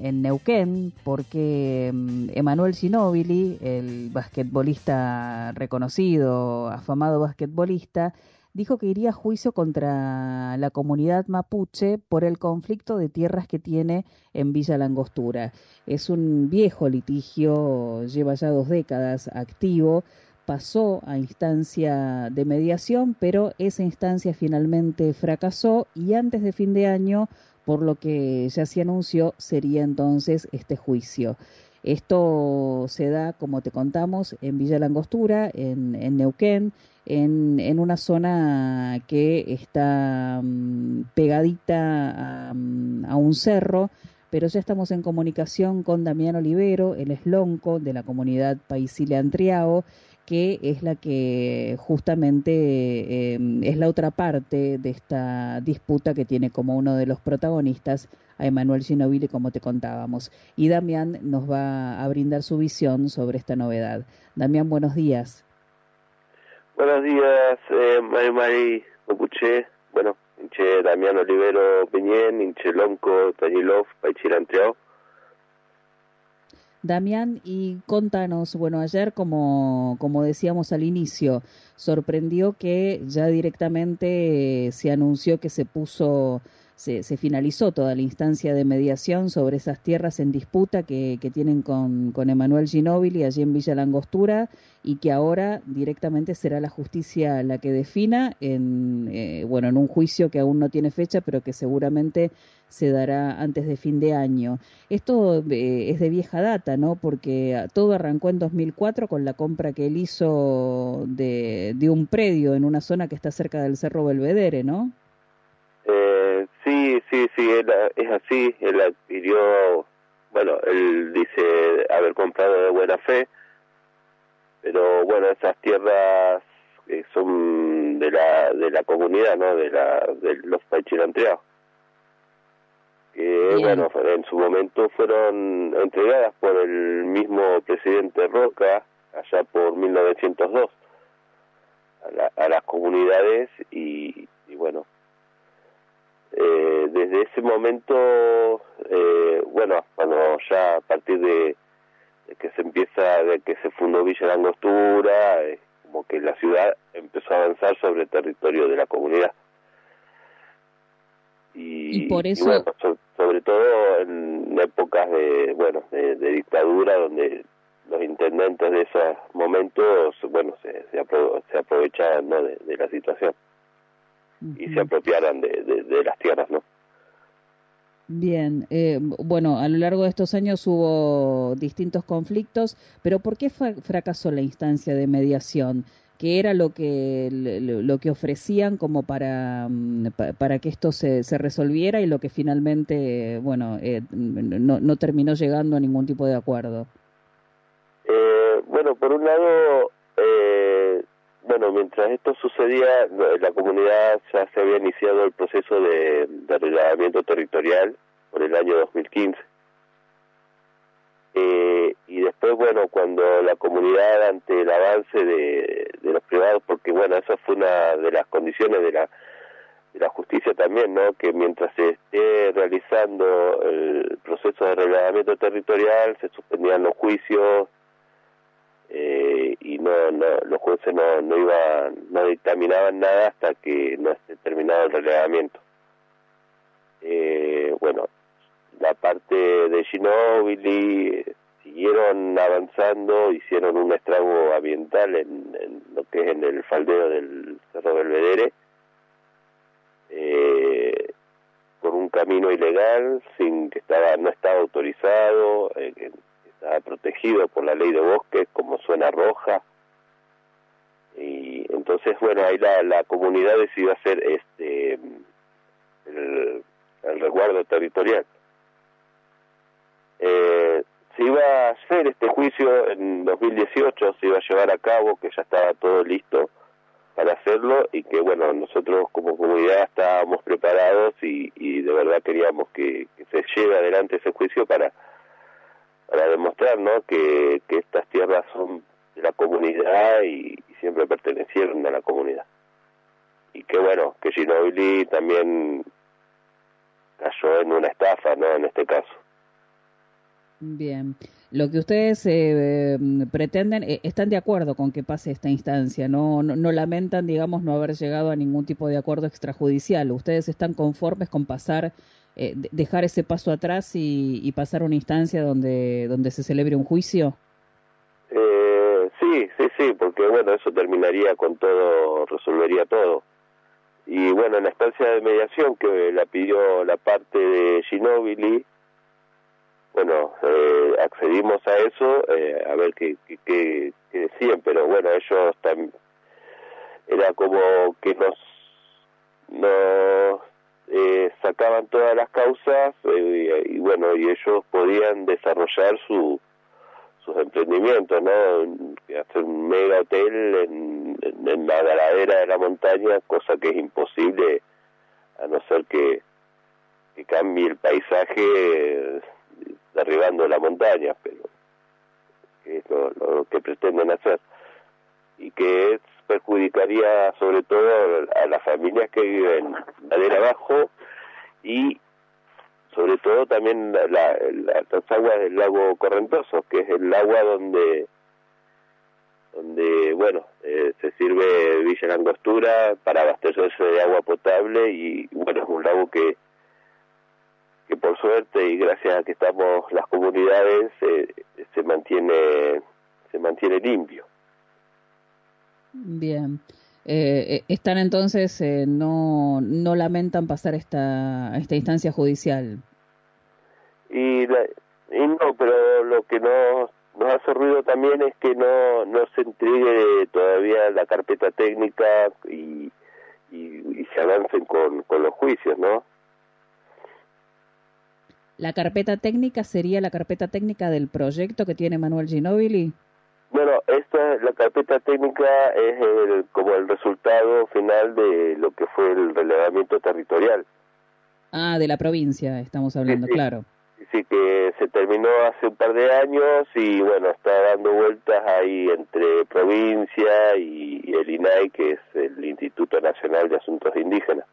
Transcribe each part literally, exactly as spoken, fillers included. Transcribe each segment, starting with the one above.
en Neuquén, porque um, Emanuel Ginóbili, el basquetbolista reconocido, afamado basquetbolista, dijo que iría a juicio contra la comunidad mapuche por el conflicto de tierras que tiene en Villa La Angostura. Es un viejo litigio, lleva ya dos décadas activo, pasó a instancia de mediación, pero esa instancia finalmente fracasó y antes de fin de año, por lo que ya se anunció, sería entonces este juicio. Esto se da, como te contamos, en Villa La Angostura, en, en Neuquén, en, en una zona que está um, pegadita a, um, a un cerro, pero ya estamos en comunicación con Damián Olivero, el eslonco de la comunidad Paisile Antriao, que es la que justamente eh, es la otra parte de esta disputa que tiene como uno de los protagonistas a Emanuel Ginóbili, como te contábamos. Y Damián nos va a brindar su visión sobre esta novedad. Damián, buenos días. Buenos días, eh, Mari Mari Mapuche, bueno, Inche Damián Olivero Peñén, Inche Lonco, Tañilov, Paisile Antriao. Damián, y contanos, bueno, ayer, como, como decíamos al inicio, sorprendió que ya directamente eh, se anunció que se puso, se, se finalizó toda la instancia de mediación sobre esas tierras en disputa que, que tienen con, con Emanuel Ginóbili allí en Villa La Angostura, y que ahora directamente será la justicia la que defina en, eh, bueno, en un juicio que aún no tiene fecha, pero que seguramente se dará antes de fin de año. Esto eh, es de vieja data, ¿no? Porque todo arrancó en dos mil cuatro con la compra que él hizo de, de un predio en una zona que está cerca del Cerro Belvedere, ¿no? Eh, sí, sí, sí, él, es así. Él adquirió, bueno, él dice haber comprado de buena fe, pero bueno, esas tierras eh, son de la de la comunidad, ¿no? De la de los Paisile Antriao. Que bueno, en su momento fueron entregadas por el mismo presidente Roca, allá por mil novecientos dos, a, la, a las comunidades y, y bueno, eh, desde ese momento, eh, bueno, cuando ya a partir de, de que se empieza, de que se fundó Villa La Angostura, eh, como que la ciudad empezó a avanzar sobre el territorio de la comunidad. Y, y por eso y bueno, so, sobre todo en épocas de bueno de, de dictadura, donde los intendentes de esos momentos bueno se se, apro se aprovechaban, ¿no? de, de la situación uh-huh. y se apropiaran de, de, de las tierras, ¿no? Bien, eh, bueno, a lo largo de estos años hubo distintos conflictos, pero ¿por qué fracasó la instancia de mediación? ¿Qué era lo que lo que ofrecían como para para que esto se, se resolviera y lo que finalmente, bueno, eh, no, no terminó llegando a ningún tipo de acuerdo? Eh, bueno, por un lado, eh, bueno, mientras esto sucedía, la comunidad ya se había iniciado el proceso de, de arrendamiento territorial por el año dos mil quince. Eh, y después, bueno, cuando la comunidad, ante el avance de, de los privados, porque bueno, esa fue una de las condiciones de la de la justicia también, ¿no? Que mientras se esté realizando el proceso de arrendamiento territorial, se suspendían los juicios eh, y no, no los jueces no, no iban, no dictaminaban nada hasta que no esté terminado el relevamiento. Eh, bueno, la parte de Ginóbili eh, siguieron avanzando, hicieron un estrago ambiental en, en lo que es en el faldeo del Cerro Belvedere, eh, por un camino ilegal, sin que estaba no estaba autorizado, eh, que estaba protegido por la ley de bosques como zona roja. Y entonces, bueno, ahí la, la comunidad decidió hacer este el, el resguardo territorial. Eh, se iba a hacer este juicio en dos mil dieciocho, se iba a llevar a cabo, que ya estaba todo listo para hacerlo y que bueno, nosotros como comunidad estábamos preparados y, y de verdad queríamos que, que se lleve adelante ese juicio para para demostrar, ¿no? que, que estas tierras son de la comunidad y, y siempre pertenecieron a la comunidad. Y que bueno, que Ginóbili también cayó en una estafa, ¿no? En este caso. Bien. Lo que ustedes eh, pretenden, eh, están de acuerdo con que pase esta instancia, no, no, no lamentan, digamos, no haber llegado a ningún tipo de acuerdo extrajudicial. Ustedes están conformes con pasar, eh, dejar ese paso atrás y, y pasar a una instancia donde, donde se celebre un juicio. Eh, sí, sí, sí, porque bueno, eso terminaría con todo, resolvería todo. Y bueno, en la instancia de mediación que la pidió la parte de Ginóbili, bueno, eh, accedimos a eso, eh, a ver qué, qué, qué, qué decían, pero bueno, ellos también, era como que nos, nos eh, sacaban todas las causas eh, y, y bueno, y ellos podían desarrollar su sus emprendimientos, ¿no? Hacer un mega hotel en, en, en la ladera de la montaña, cosa que es imposible a no ser que, que cambie el paisaje eh, derribando la montaña, pero que es lo, lo que pretenden hacer y que es, perjudicaría sobre todo a las familias que viven ladera abajo y sobre todo también la, la, las aguas del lago Correntoso, que es el agua donde, donde bueno, eh, se sirve Villa Langostura para abastecerse de agua potable y bueno, es un lago que, que por suerte y gracias a que estamos las comunidades eh, se mantiene, se mantiene limpio. Bien. Eh, están entonces, eh, no, no lamentan pasar esta, esta instancia judicial. Y, la, y no, pero lo que nos, nos hace ruido también es que no, no se entregue todavía la carpeta técnica y, y, y se avancen con, con los juicios, ¿no? ¿La carpeta técnica sería la carpeta técnica del proyecto que tiene Manuel Ginóbili? Bueno, esta, la carpeta técnica es el, como el resultado final de lo que fue el relevamiento territorial. Ah, de la provincia estamos hablando, sí, sí. Claro. Sí, que se terminó hace un par de años y bueno, está dando vueltas ahí entre provincia y, y el I N A I, que es el Instituto Nacional de Asuntos Indígenas.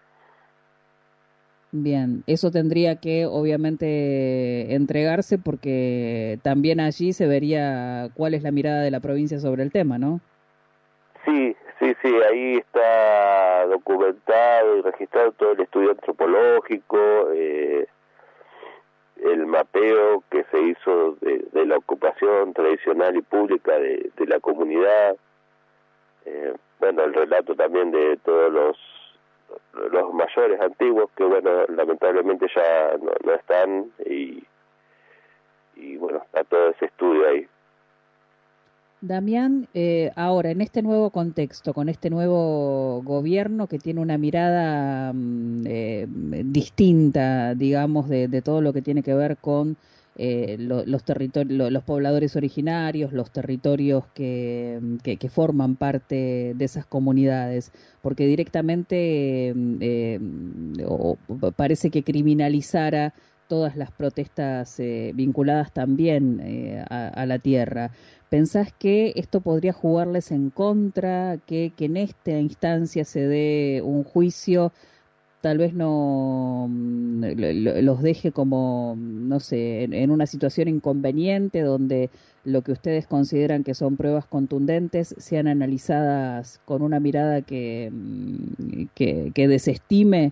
Bien, eso tendría que obviamente entregarse porque también allí se vería cuál es la mirada de la provincia sobre el tema, ¿no? Sí, sí, sí, ahí está documentado y registrado todo el estudio antropológico, eh, el mapeo que se hizo de, de la ocupación tradicional y pública de, de la comunidad, eh, bueno, el relato también de todos los los mayores antiguos que bueno, lamentablemente ya no, no están y, y bueno, está todo ese estudio ahí. Damián, eh, ahora en este nuevo contexto, con este nuevo gobierno que tiene una mirada mm, eh, distinta, digamos, de, de todo lo que tiene que ver con eh, lo, los territorios, lo, los pobladores originarios, los territorios que, que, que forman parte de esas comunidades, porque directamente eh, o, parece que criminalizara todas las protestas eh, vinculadas también eh, a, a la tierra. ¿Pensás que esto podría jugarles en contra, que, que en esta instancia se dé un juicio, tal vez no los deje como, no sé, en, en una situación inconveniente donde lo que ustedes consideran que son pruebas contundentes sean analizadas con una mirada que, que, que desestime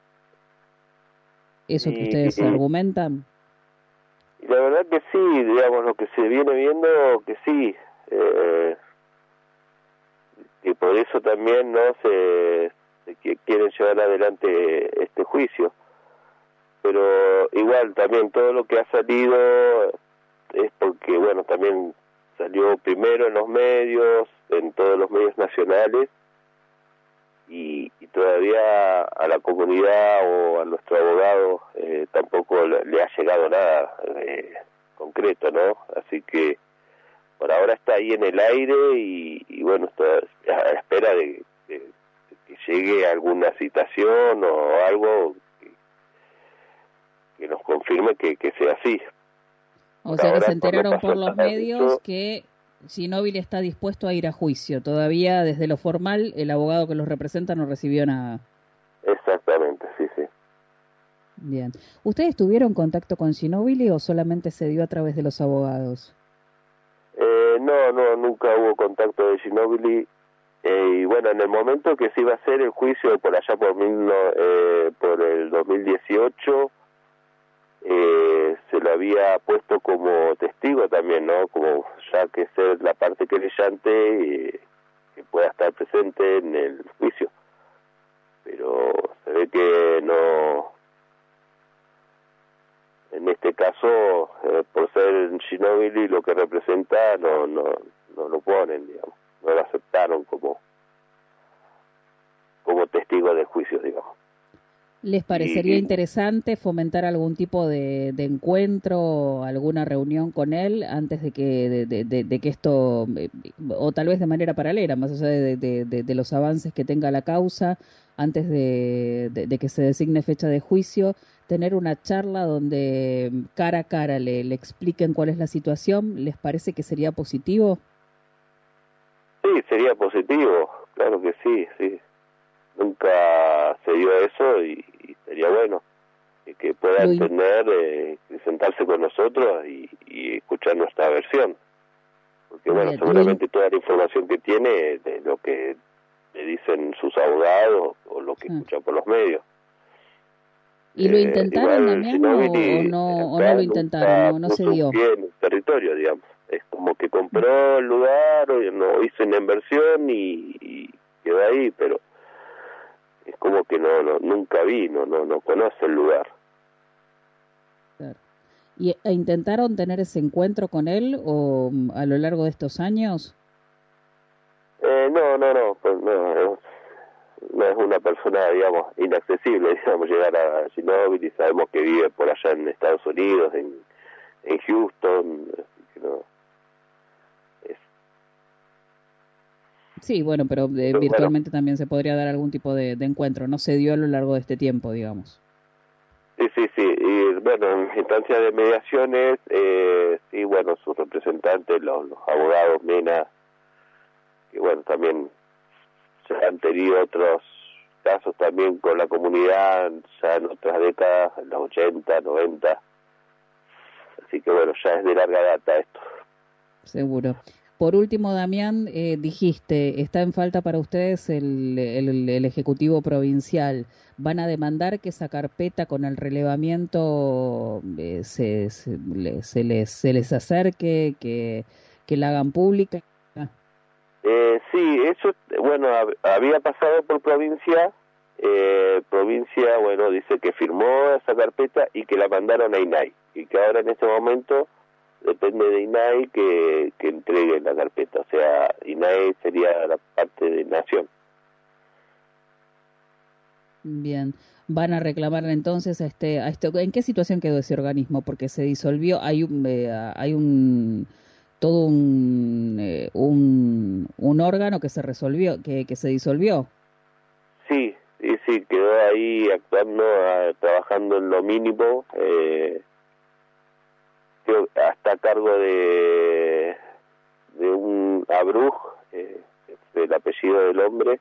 eso que ustedes y, argumentan? Y la verdad que sí, digamos, lo que se viene viendo, que sí, eh, que por eso también no se, se quieren llevar adelante este juicio. Pero igual también todo lo que ha salido es porque, bueno, también salió primero en los medios, en todos los medios nacionales, y, y todavía a la comunidad o a nuestro abogado eh, tampoco le, le ha llegado nada eh, concreto, ¿no? Así que por ahora está ahí en el aire y, y bueno, está a la espera de, de, de que llegue alguna citación o algo que, que nos confirme que, que sea así. O por sea que ahora, se enteraron por los medios dicho, que Ginóbili está dispuesto a ir a juicio. Todavía desde lo formal el abogado que los representa no recibió nada. Exactamente, sí, sí. Bien. ¿Ustedes tuvieron contacto con Ginóbili o solamente se dio a través de los abogados? Eh, no, no, nunca hubo contacto de Ginóbili. Eh, y bueno, en el momento que se iba a hacer el juicio por allá por, mil no, eh, por el dos mil dieciocho, eh, se lo había puesto como testigo también, ¿no? Como ya que ser la parte querellante y que pueda estar presente en el juicio. Pero se ve que no, en este caso, eh, por ser Ginóbili lo que representa, no, no, no lo ponen, digamos, no lo aceptaron como, como testigo del juicio, digamos. ¿Les parecería y, interesante fomentar algún tipo de, de encuentro, alguna reunión con él antes de que de, de, de, de que esto, o tal vez de manera paralela, más allá de, de, de, de los avances que tenga la causa, antes de, de, de que se designe fecha de juicio, tener una charla donde cara a cara le, le expliquen cuál es la situación? ¿Les parece que sería positivo? Sí, sería positivo, claro que sí, sí. Nunca se dio eso y, y sería bueno eh, que pueda Lo entender, eh, sentarse con nosotros y, y escuchar nuestra versión. Porque bueno, Bien, seguramente in... toda la información que tiene de lo que le dicen sus abogados o lo que ah. escucha por los medios. ¿Y lo intentaron, eh, Damián, o, o, no, o no lo intentaron, no, no se dio? Un pie en el territorio, digamos. Es como que compró el lugar, o no hizo una inversión y, y quedó ahí, pero es como que no, no nunca vino, no, no conoce el lugar. Claro. ¿Y e intentaron tener ese encuentro con él o a lo largo de estos años? Eh, no, no, no, pues no, es, no es una persona, digamos, inaccesible, digamos, llegar a Ginóbili, sabemos que vive por allá en Estados Unidos, en, en Houston, así que no. Es... Sí, bueno, pero, eh, pero virtualmente bueno, también se podría dar algún tipo de, de encuentro, no se dio a lo largo de este tiempo, digamos. Sí, sí, sí, y bueno, en instancias de mediaciones, eh, sí, bueno, sus representantes, los, los abogados Mena, que bueno, también se han tenido otros casos también con la comunidad, ya en otras décadas, en los ochenta, noventa, así que bueno, ya es de larga data esto. Seguro. Por último, Damián, eh, dijiste, está en falta para ustedes el, el, el Ejecutivo Provincial. ¿Van a demandar que esa carpeta con el relevamiento eh, se, se, se, les, se les acerque, que, que la hagan pública? Eh, sí, eso, bueno, había pasado por provincia, eh, provincia, bueno, dice que firmó esa carpeta y que la mandaron a I N A I, y que ahora en este momento depende de I N A I que, que entregue la carpeta, o sea, I N A I sería la parte de Nación. Bien, van a reclamar entonces a este, a este, ¿en qué situación quedó ese organismo? Porque se disolvió, hay un, eh, hay un, todo un, eh, un, un órgano que se resolvió, que, que se disolvió. Sí, sí, sí, quedó ahí actuando, a, trabajando en lo mínimo, eh, hasta a cargo de, de un Abruj, eh, el apellido del hombre,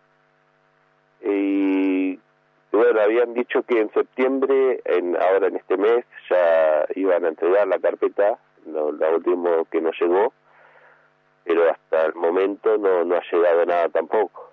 y bueno, habían dicho que en septiembre, en ahora en este mes, ya iban a entregar la carpeta, lo, lo último que nos llegó, pero hasta el momento no, no ha llegado nada tampoco.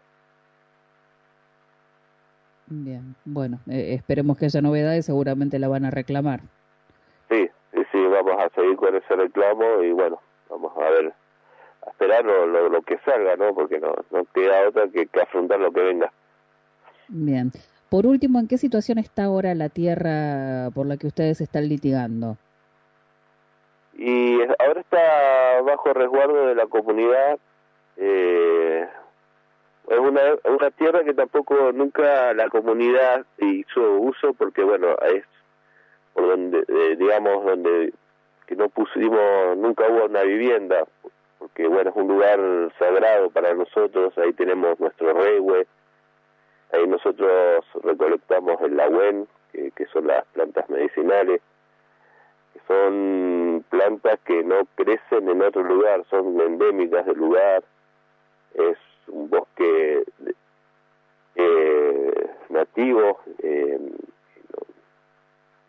Bien, bueno, eh, esperemos que haya novedades, seguramente la van a reclamar. Sí, sí, sí, vamos a seguir con ese reclamo y bueno, vamos a ver, a esperar lo, lo, lo que salga, ¿no? Porque no, no queda otra que, que afrontar lo que venga. Bien. Por último, ¿en qué situación está ahora la tierra por la que ustedes están litigando? Y ahora está bajo resguardo de la comunidad. Eh, es una, una tierra que tampoco nunca la comunidad hizo uso porque, bueno, es por donde, eh, digamos, donde que no pusimos, nunca hubo una vivienda, porque, bueno, es un lugar sagrado para nosotros, ahí tenemos nuestro rehue. Ahí nosotros recolectamos el lagüen, que, que son las plantas medicinales, que son plantas que no crecen en otro lugar, son endémicas del lugar. Es un bosque eh, nativo, eh,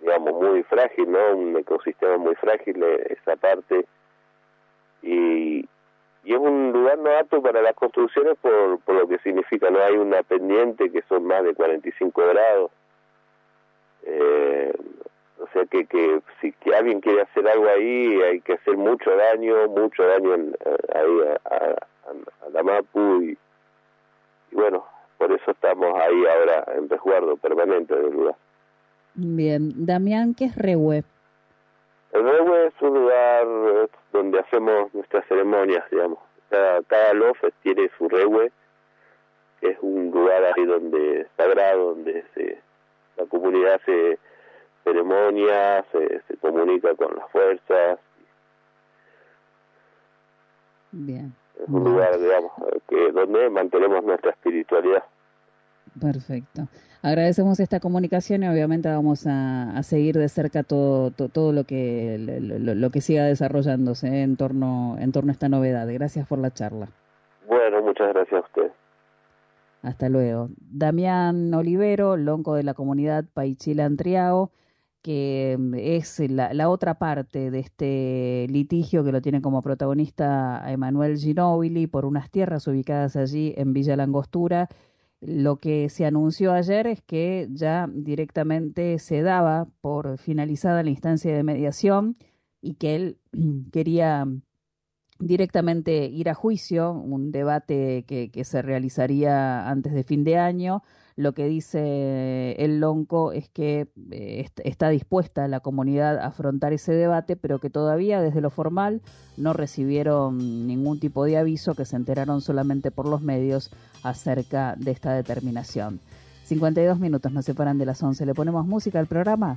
digamos, muy frágil, ¿no? Un ecosistema muy frágil esa parte, y, y es un lugar no apto para las construcciones por, por lo que significa, no hay una pendiente que son más de cuarenta y cinco grados, eh, o sea que, que si que alguien quiere hacer algo ahí, hay que hacer mucho daño, mucho daño en, ahí a, a, a la Mapu, y, y bueno, por eso estamos ahí ahora en resguardo permanente del lugar. Bien, Damián, ¿qué es Rehue? El Rehue es un lugar donde hacemos nuestras ceremonias, digamos. Cada, cada lof tiene su Rehue, que es un lugar ahí donde sagrado, donde se, la comunidad hace ceremonias, se, se comunica con las fuerzas. Bien. Es un lugar, digamos, que donde mantenemos nuestra espiritualidad. Perfecto. Agradecemos esta comunicación y obviamente vamos a, a seguir de cerca todo, todo, todo lo que lo, lo que siga desarrollándose en torno en torno a esta novedad. Gracias por la charla. Bueno, muchas gracias a usted. Hasta luego. Damián Olivero, lonco de la comunidad Paichila-Antriao, que es la, la otra parte de este litigio que lo tiene como protagonista a Emanuel Ginóbili por unas tierras ubicadas allí en Villa Langostura. Lo que se anunció ayer es que ya directamente se daba por finalizada la instancia de mediación y que él quería directamente ir a juicio, un debate que, que se realizaría antes de fin de año. Lo que dice el lonco es que eh, está dispuesta la comunidad a afrontar ese debate, pero que todavía desde lo formal no recibieron ningún tipo de aviso, que se enteraron solamente por los medios acerca de esta determinación. cincuenta y dos minutos nos separan de las once. ¿Le ponemos música al programa?